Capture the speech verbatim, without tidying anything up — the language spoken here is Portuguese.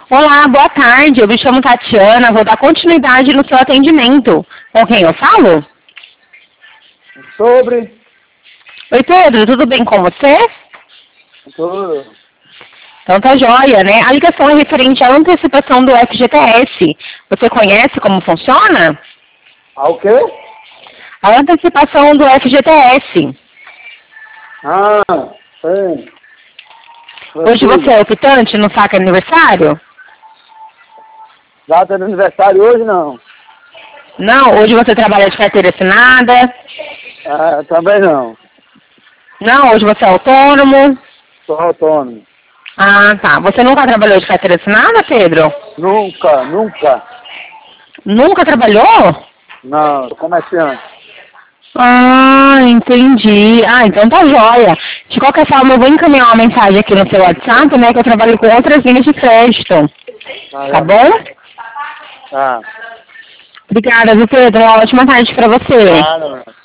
Olá, boa tarde. Eu me chamo Tatiana. Vou dar continuidade no seu atendimento. Com quem eu falo? Sobre? Oi, Pedro. Tudo bem com você? Tudo. Então tá joia, né? A ligação é referente à antecipação do F G T S. Você conhece como funciona? Ao quê? A antecipação do F G T S. Ah, sim. Hoje você é optante no saque aniversário? Data de aniversário hoje não. Não, hoje você trabalha de carteira assinada. Ah, também não. Não, hoje você é autônomo. Sou autônomo. Ah, tá. Você nunca trabalhou de carteira assinada, Pedro? Nunca, nunca. Nunca trabalhou? Não, sou comerciante. Ah, entendi. Ah, então tá joia. De qualquer forma, eu vou encaminhar uma mensagem aqui no seu WhatsApp, né, que eu trabalho com outras linhas de crédito. Ah, Tá é? bom? Ah. Obrigada, viu, Pedro? Uma ótima tarde pra você. Ah, não.